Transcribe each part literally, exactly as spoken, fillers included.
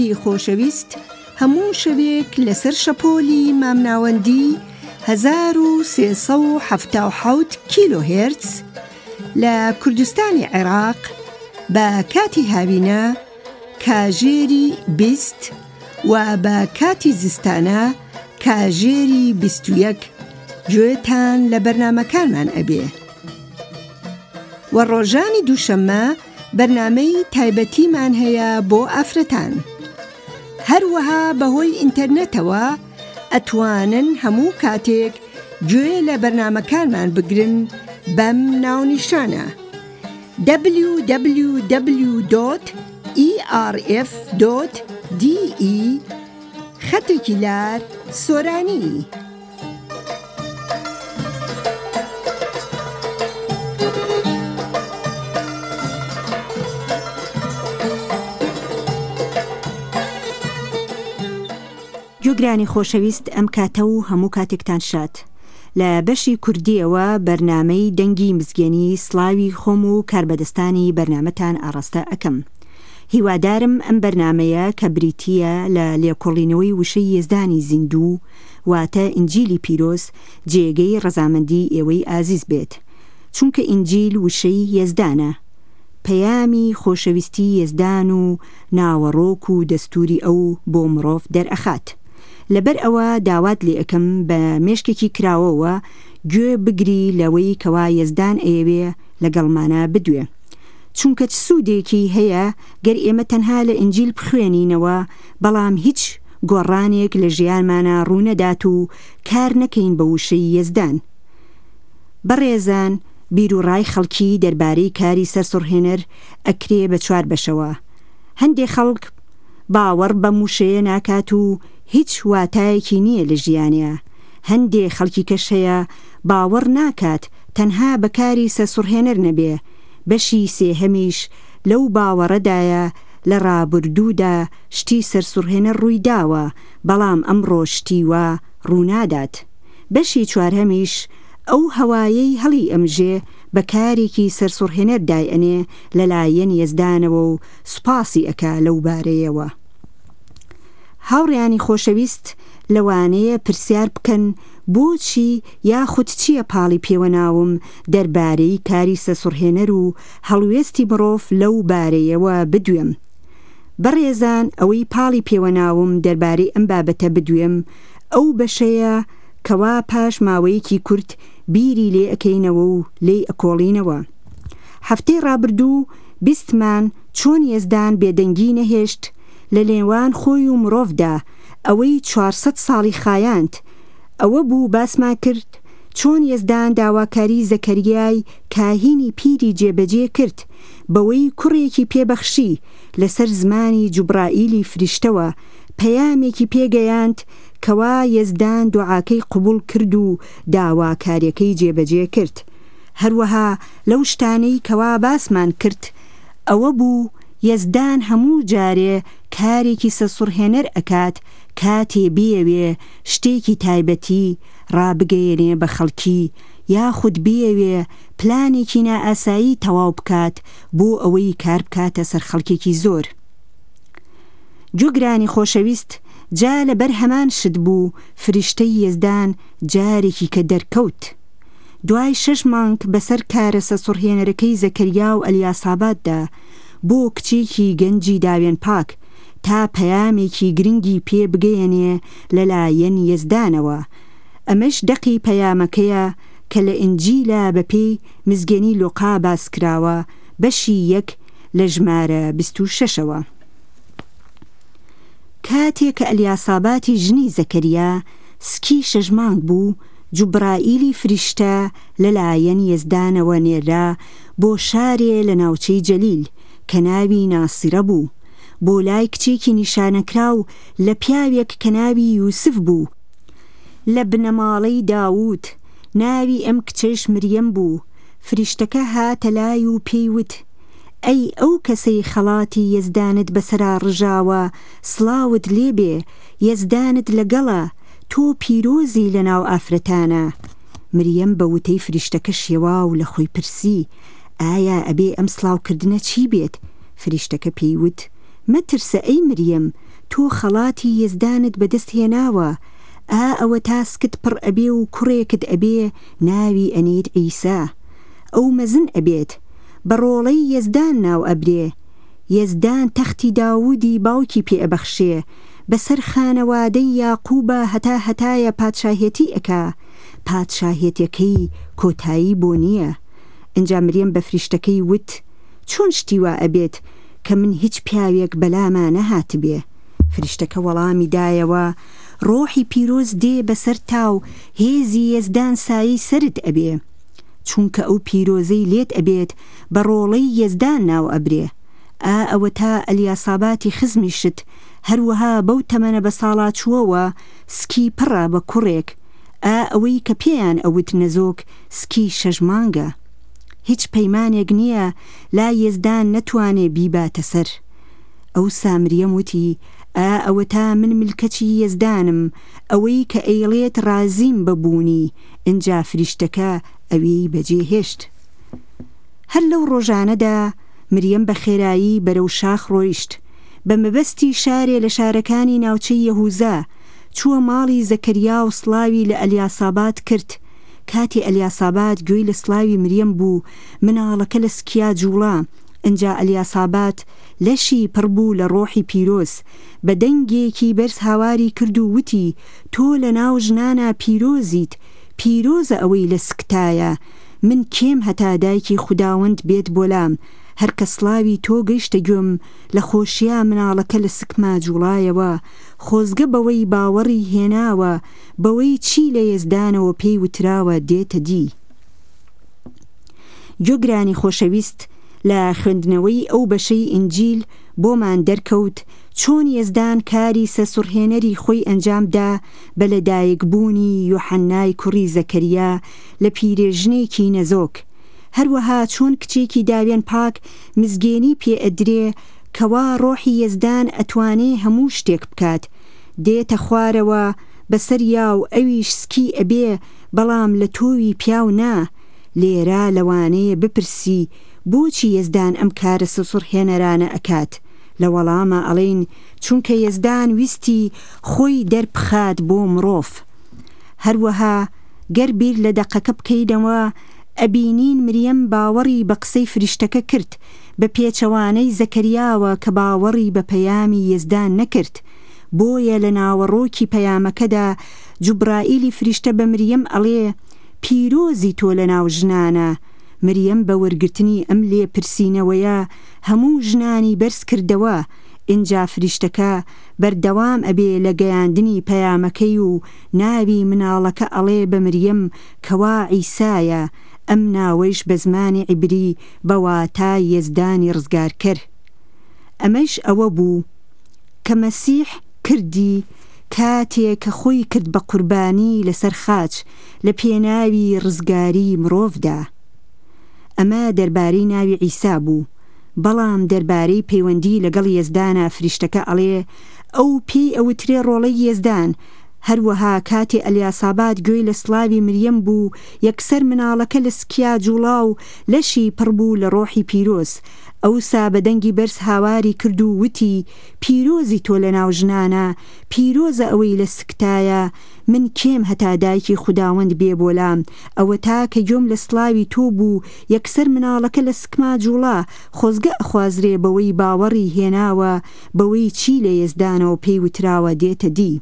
گوێبیستی خۆشەویست هەموو شەوێک لەسەر شەپۆلی مامناوەندی هەزار و سێسەد و حەڤتا و حەوت کیلۆ هێرتز لە کوردستانی عێراق بە کاتی هاوینە کاژێری بیست و بە کاتی زستانە کاژێری بیست و یەک گوێتان لە بەرنامەکانمان ئەبێ. و ڕۆژانی دووشەممە بەرنامەی تایبەتیمان هەیە بۆ ئافرەتان. هەروەها بەهۆی ئینتەرنێتەوە ئەتوانن هەموو کاتێک گوێ لە بەرنامەکانمان بگرن بەم ناونیشانە دبلیو دبلیو دبلیو دۆت ئی ئار ئێف دۆت دی ئی خەتێکی لار سۆرانی. گوێگرانی خۆشەویست، ئەم کاتە و هەموو کاتێکتان شاد. لە بەشی کوردیەوە بەرنامەی دەنگی مزگەنی سڵاوی خۆم و کاربەدەستانی بەرنامەتان ئاڕاستە ئەکەم. هیوادارم ئەم بەرنامەیە کە بریتیە لە لێکۆڵینەوەی وشەی یێزدانی زیندوو واتە ئینجیلی پیرۆز جێگەی ڕەزامەندی ئێوەی ئازیز بێت، چونکە ئینجیل وشەی یێزدانە، پەیامی خۆشەویستی یێزدان و ناوەڕۆک و دەستوری ئەو بۆ مرۆڤ دەرئەخات. لەبەر ئەوە داوات لێ ئەەکەم بە مێشکێکی کراوەوە گوێ بگری لەوەی کەوا یێزدان ئەیەوێ لەگەڵمانە بدوێ، چونکە چ سوودێکی هەیە گەر ئێمە تەنها لە ئینجیل بخوێنینەوە بەڵام هیچ گۆڕانێک لە ژیانمانە ڕوونەدات و کار نەکەین بە وشەی یێزدان. بەڕێزان، بیرروڕای خەڵکی دەربارەی کاری سەرسوڕهێنەر ئەکرێ بە چوار بەشەوە. هەندێک خەڵک باوەڕ بە موشەیە ناکات و هیچ واتایەکی نییە لە ژیانەیە. هەندێک خەڵکی کەش هەیە باوەڕ ناکات تەنها بەکاری سەرسوڕهێنەر نەبێ. بەشی سێهەمیش لەو باوەڕەدایە لە ڕابردوودا شتی سەرسوڕهێنەر ڕوویداوە بەڵام ئەمڕۆ شتی وە ڕوونادات. بەشی چوارهەمیش ئەو هەوایەی هەڵی ئەمژێ بە کارێکی سەرسوڕهێنەر دایئەنێ لەلایەن یێزدانەوە و سوپاسی ئەکا لەو بارەیەوە. هاوڕێیانی خۆشەویست، لەوانەیە پرسیار بکەن بۆچی یاخود چییە پاڵی پێوە ناوم دەربارەی کاری سەرسوڕهێنەر و هەڵوێستی مرۆڤ لەو بارەیەوە بدوێم. بەڕێزان، ئەوەی پاڵی پێوە ناوم دەربارەی ئەم بابەتە بدوێم ئەو بەشەیە کەوا پاش ماوەیەکی کورت بیری لێ ئەکەینەوە و لێ ئەکۆڵینەوە. هەفتەی ڕابردوو بیستمان چۆن یێزدان بێدەنگی نەهێشت لە لێوان خۆی و مرۆڤدا، ئەوەی چوارسەد ساڵی خایاند. ئەوە بوو باسمان کرد چۆن یێزدان داواکاری زەکەریای کاهینی پیری جێبەجێ کرد بەوەی کوڕێکی پێبەخشی لەسەر زمانی جوبرائیلی فریشتەوە پەیامێکی پێگەیاند کەوا یێزدان دوعاکەی قبول کرد و داواکاریەکەی جێبەجێ کرد. هەروەها لەو شتانەی کەوا باسمان کرد ئەوە بوو یێزدان هەموو جارێ کارێکی سەرسوڕهێنەر ئەکات کاتێ بیەوێ شتێکی تایبەتی ڕابگەیەنێ بە خەڵکی یاخود بیەوێ پلانێکی نائاسایی تەواو بکات بۆ ئەوەی کار بکاتە سەر خەڵکێکی زۆر. گوێگرانی خۆشەویست، جا لەبەر هەمان شت بوو فریشتەی یێزدان جارێکی کە دەرکەوت. دوای شەش مانگ بەسەر کارە سەرسوڕهێنەرەکەی زەکەریا و ئەلیاساباددا بۆ کچێکی گەنجی داوێن پاک تا پەیامێکی گرنگی پێ بگەیەنێ لەلایەن یێزدانەوە. ئەمەش دەقی پەیامەکەیە کە لە ئینجیلە بەپێی مزگەنی لوقا باس کراوە بەشی یەک لە ژمارە بیست و شەشەوە. کاتێک کە ئەلیاساباتی ژنی زەکەریا سکی شەش مانگ بوو، جوبرائیلی فریشتە لەلایەن یێزدانەوە نێرا بۆ شارێ لە ناوچەی جەلیل کە ناوی ناسیرە بوو، بۆ لای کچێکی نیشانەکراو لە پیاوێک کە ناوی یوسف بوو لە بنەماڵەی داوود. ناوی ئەم کچەش مریەم بوو. فریشتەکە هاتە لای و پێیوت: ئەی ئەو کەسەی خەڵاتی یێزدانت بەسەرا ڕژاوە، سڵاوت لێبێ، یێزدانت لەگەڵە، تۆ پیرۆزی لە ناو ئافرەتانە. مریەم بە وتەی فریشتەکە شێوا و لە خۆی پرسی: ئایا ئەبێ ئەم سڵاوکردنە چی بێت؟ فریشتەکە پێیوت: مەترسە ئەی مریەم، تۆ خەڵاتی یزدانت بەدەست هێناوە، ئا ئەوە تاسکت پڕ ئەبێ و کوڕێکت ئەبێ ناوی ئەنێت عیسا، ئەو مەزن ئەبێت بە ڕۆڵەی یزدان ناو ئەبرێ، یزدان تەختی داودی باوکی پێ ئەبەخشێ، بەسەر خانەوادەی یاقوبە هەتا هەتایە پادشاهێتی ئەکا، پادشاهێتەکەی کۆتایی بۆ نییە. ئەنجا مریەم بە فریشتەکەی وت چۆن شتی وا ئەبێت کە من هیچ پیاوێک بەلاما نەهات بێ؟ فریشتەکە وەڵامی دایەوە ڕۆحی پیرۆز دێ بەسەر تاو هێزی یزدان سایی سرت ئەبێ، چونکە ئەو پیرۆزەی لێت ئەبێت بە ڕۆڵەی یزدان ناو ئەبرێ. ئا ئەوە تا ئەلیاساباتی خزمیشت هەروەها بەو تەمەنە بە ساڵا چووەوە سکی پڕە بە کوڕێک، ئا ئەوەی کە پێیان ئەوت نەزۆک سکی شەژ مانگە. هیچ پەیمانێک نییە لا یزدان نەتوانێ بیباتە سەر. ئەو سامریەم وتی ئا ئەوە تا من ملکەچی یزدانم، ئەوەی کە ئەیڵێت رازیم ببوونی. ئەنجا فریشتەکە ئەوەی بەجێ هێشت. هەر لەو ڕۆژانەدا مریەم بە خێرایی بەرەو شاخ ڕۆیشت، بە مەبەستی شارێ لە شارەکانی ناوچەی یەهوزا چووە ماڵی زەکەریا و سڵاوی لە ئەلیاسابات کرد. کاتی ئەلیاسابات گوێی لە سڵاوی مریەم بوو، مناڵەکە لە سکیا جوڵا. ئەنجا ئەلیاسابات لەشی پڕبوو لە ڕۆحی پیرۆز، بە دەنگێکی بەرز هاواری کرد و وتی تۆ لە ناو ژنانە پیرۆزیت، پیرۆزە ئەوەی لە سکتایە، من کێم هەتا دایکی خوداوەند بێت بۆلام، هەر کە سڵاوی تۆ گەیشتە گوێم لە خۆشییا مناڵەکە لە سکما جوڵایەوە، خۆزگە بەوەی باوەڕی هێناوە، بەوەی چی لە یزدانەوە پێی وتراوە دێتە دی. گوێگرانی خۆشەویست، لە خوێندنەوەی ئەو بەشەی ئینجیل بۆمان دەرکەوت چۆن یزدان کاری سەسوڕهێنەری خۆی ئەنجامدا بە لەدایکبوونی یوحەنای کوڕی زەکەریا لە پیرێژنێکی نەزۆک، هەروەها چۆن کچێکی داوێن پاک مزگێنی پێ ئەدرێ کەوا ڕۆحی یزدان ئەتوانێ هەموو شتێک بکات، دێتە خوارەوە بەسەر یا و ئەویش سکی ئەبێ، بەڵام لە تۆوی پیاو نا. لێرە لەوانەیە بپرسی بۆچی یزدان ئەم کارە سەسوڕهێنەرانە ئەکات؟ لە وەڵامە ئەڵێن چونکە یزدان ویستی خۆی دەربخات بۆ مرۆڤ. هەروەها گەر بیر لە دەقەکە بکەیدەوە ئەبینین مریەم باوەڕی بە قسەی فریشتەکە کرد، بە پێچەوانەی زەکەریاوە کە باوەڕی بە پەیامی یزدان نەکرد. بۆیە لە ناوەڕۆکی پەیامەکەدا جوبرائیلی فریشتە بە مریەم ئەڵێ پیرۆزی تۆ لە ناو ژنانە. مریەم بە وەرگرتنی ئەم لێ پرسینەوەیە هەموو ژنانی بەرز کردەوە. ئینجا فریشتەکە بەردەوام ئەبێ لە گەیاندنی پەیامەکەی و ناوی مناڵەکە ئەڵێ بە مریەم کەوا عیسایە، ئەم ناوەیش بە زمانی عیبری بە واتای یزدانی ڕزگارکەر. ئەمەش ئەوە بوو کە مەسیح کردی کاتێک کە خۆی کرد بە قوربانی لەسەر خاچ لە پێناوی ڕزگاری مرۆڤدا. ئەمە دەربارەی ناوی عیسا بوو، بەڵام دەربارەی پەیوەندی لەگەڵ یزدانە فریشتەکە ئەڵێ ئەو پێی ئەوترێ ڕۆڵەی یزدان. هەروەها کاتێ ئەلیاسابات گوێی لە سڵاوی مریەم بوو، یەکسەر مناڵەکە لە سکیا جوڵا و لەشی پڕبوو لە ڕۆحی پیرۆز. ئەوسا بە دەنگی بەرز هاواری کرد و وتی پیرۆزی تۆ لە ناو ژنانە، پیرۆزە ئەوەی لە سکتایە، من کێم هەتا دایکی خوداوەند بێ بۆلام. ئەوە تا کە گوێم لە سڵاوی تۆ بوو، یەکسەر مناڵەکە لە سکما جوڵا، خۆزگە ئەخوازرێ بەوەی باوەڕی هێناوە، بەوەی چی لە یزدانەوە پێی وتراوە دێتە دی.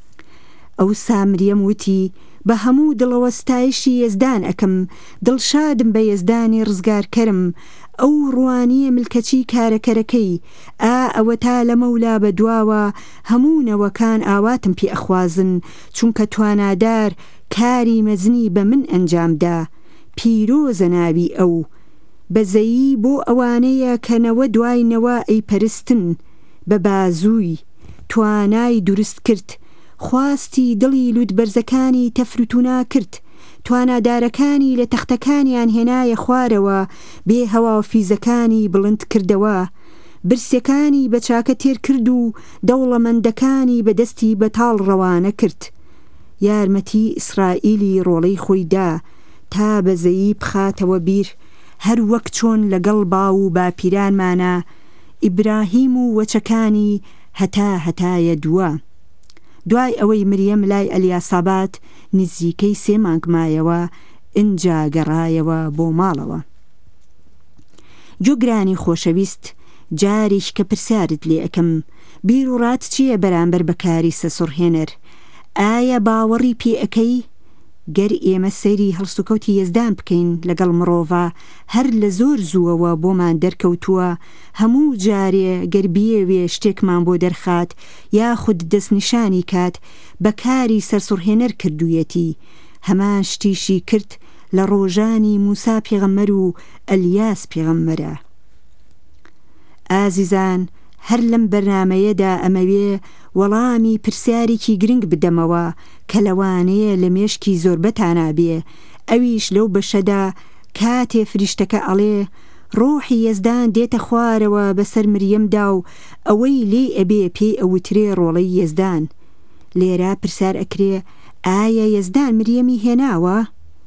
ئەو سامریەم وتی بە هەموو دڵەوەستایشی یزدان ئەکەم، دڵشادم بە یزدانی ڕزگارکەرم، ئەو ڕوانیە ملکەچی کارەکەرەکەی. ئا ئەوە تا لە مەولا بە دواوە هەموو نەوەکان ئاواتم پێ ئەخوازن، چونکە توانادار کاری مەزنی بە من ئەنجامدا. پیرۆزە ناوی ئەو، بەزەیی بۆ ئەوانەیە کە نەوە دوای نەوە ئەی پەرستن، بە بازووی توانای دروست کرد، خواستی دڵی لوت بەرزەکانی تەفروتونا کرد، توانادارەکانی لە تەختەکانیان هێنایە خوارەوە، بێ هەوافیزەکانی بڵند کردەوە، برسیەکانی بە چاکە تێر کرد و دەوڵەمەندەکانی بەدەستی بەتاڵ ڕەوانە کرد. یارمەتی ئیسرائیلی ڕۆڵەی خۆیدا تا بەزەیی بخاتەوە بیر، هەر وەک چۆن لەگەڵ باو و باپیرانمانە ئیبراهیم و وەچەکانی هەتا هەتایە دووە. دوای ئەوەی مریەم لای ئەلیاسابات نزیکەی سێ مانگ مایەوە ئینجا گەڕایەوە بۆ ماڵەوە. جۆگرانی خۆشەویست، جارێک کە پرسیارت لێ ئەەکەم، بیر و ڕات چییە بەرامبەر بەکاری سەسوڕهێنەر؟ ئایا باوەڕی پێ ئەەکەی؟ گەر ئێمە سەیری هەڵسوکەوتی یەزدان بکەین لەگەڵ مرۆڤ هەر لە زۆر زووەوە بۆمان دەرکەوتووە، هەموو جارێ گەر بیەوێ شتێکمان بۆ دەرخات یاخود دەستنیشانی کات بەکاری سەرسوڕهێنەر کردوویەتی. هەمان شتیشی کرد لە ڕۆژانی موسا پێغەمبەر و ئەلیاس پێغەمبەرە. ئازیزان، هەر لەم بەرنامەیەدا ئەمەوێ وەڵامی پرسیارێکی گرنگ بدەمەوە کە لەوانەیە لە مێشکی زۆربەتانە بێ، ئەویش لەو بەشەدا کاتێ فریشتەکە ئەڵێ ڕۆحی یەزدان دێتە خوارەوە بەسەر مریەمدا و ئەوەی لێ ئەبێ پێی ئەوترێ ڕۆڵەی یەزدان. لێرە پرسیار ئەکرێ ئایا یەزدان مریەمی هێناوە؟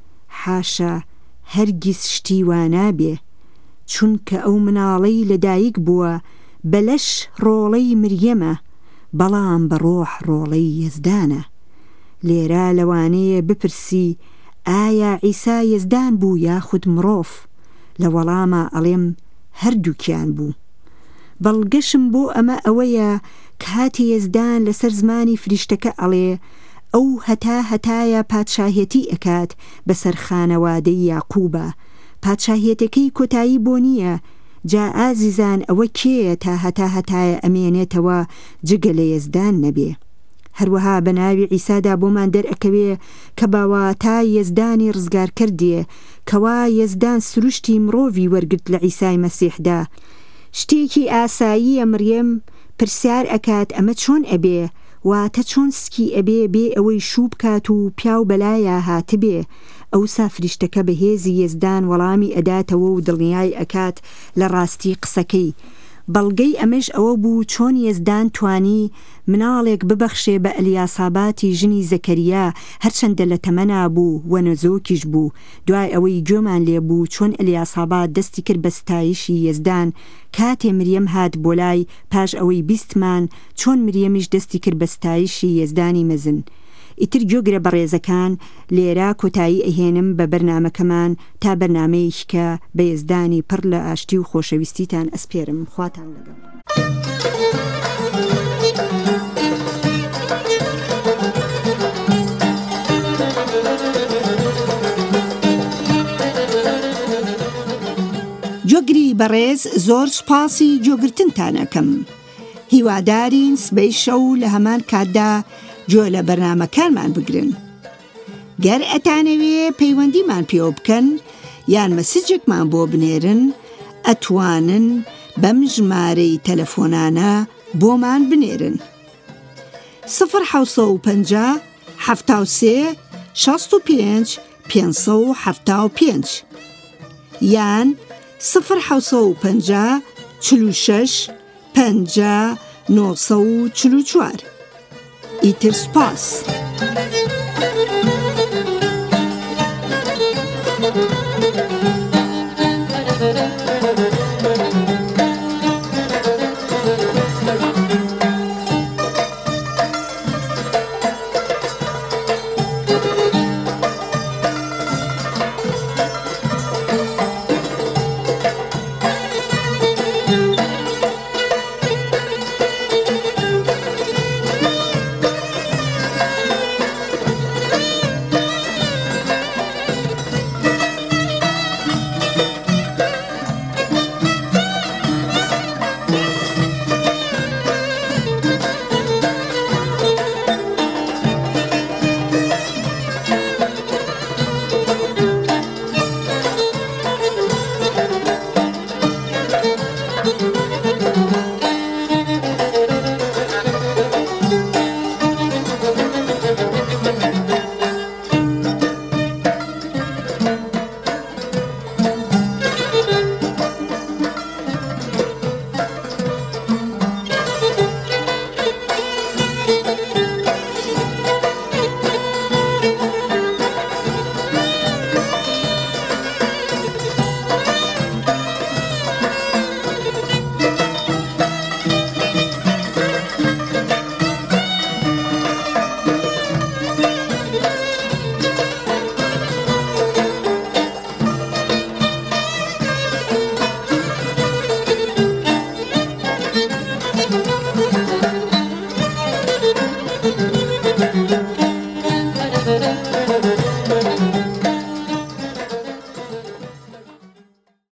حاشا، هەرگیز شتی وانابێ، چونکە ئەو مناڵەی لەدایک بووە بەلەش ڕۆڵەی مریەمە، بەڵام بە ڕۆح ڕۆڵەی یەزدانە. لێرە لەوانەیە بپرسی ئایا عیسا یەزدان بوو یاخود مرۆڤ؟ لە وەڵامە ئەڵێم هەردووکیان بوو. بەڵگەشم بۆ ئەمە ئەوەیە کاتی یەزدان لەسەر زمانی فریشتەکە ئەڵێ ئەو هەتا هەتایە پادشاهێتی ئەکات بەسەر خانەوادەی یاقوبە، پادشاهێتەکەی کۆتایی بۆ نییە. جا ئازیزان، ئەوە کێیە تا هەتا هەتایە ئەمێنێتەوە جگە لە یەزدان نەبێ؟ هەروەها بە ناوی عیسادا بۆمان دەرئەکەوێ کە باواتای یەزدانی ڕزگار کردیە، کەوا یەزدان سروشتی مرۆڤی وەرگرت لە عیسای مەسیحدا. شتێکی ئاساییە مریەم پرسیار ئەکات ئەمە چۆن ئەبێ؟ واتە چۆن سکی ئەبێ بێ ئەوەی شوو بکات و پیاو بەلایە هاتبێ؟ ئەوسا فریشتەکە بەهێزی یەزدان وەڵامی ئەداتەوە و دڵنیای ئەکات لە ڕاستی قسەکەی. بەڵگەی ئەمەش ئەوە بوو چۆن یەزدان توانی مناڵێک ببەخشێ بە ئەلیاساباتی ژنی زەکەریا، هەرچەندە لە تەمەنا بوو و نەزۆکیش بوو. دوای ئەوەی گوێمان لێ بوو چۆن ئەلیاسابات دەستی کرد بە ستایشی یەزدان کاتێ مریەم هات بۆ لای، پاش ئەوەی بیستمان چۆن مریەمیش دەستی کرد بە ستایشی یەزدانی مەزن. ئیتر گوێگرە بەڕێزەکان، لێرە کۆتایی ئەهێنم بە بەرنامەکەمان تا بەرنامەیەک کە بە یەزدانی پڕ لە ئاشتی و خۆشەویستیتان ئەسپێرم. خواتان لەگەڵ. جۆگری بەڕێز، زۆر سوپاسی جۆگرتنتانەکەم. هیوادارین سبەی شەو لە هەمان کاتدا جۆ لە بەرنامەکانمان بگرن. گەر ئەتانەوێ پەیوەندیمان پێوە بکەن یان مەسیجێکمان بۆ بنێرن، ئەتوانن بەم ژمارەی تەلەفۆنانە بۆمان بنێرن: سفر حەوت و پەنجا حەفتا و سێ شەست و پێنج پێنج و حەفتا و پێنج یان سفر حەوت و پەنجا چل و شەش پەنجا نۆ سە و چل و چوار. ئیتر سوپاس.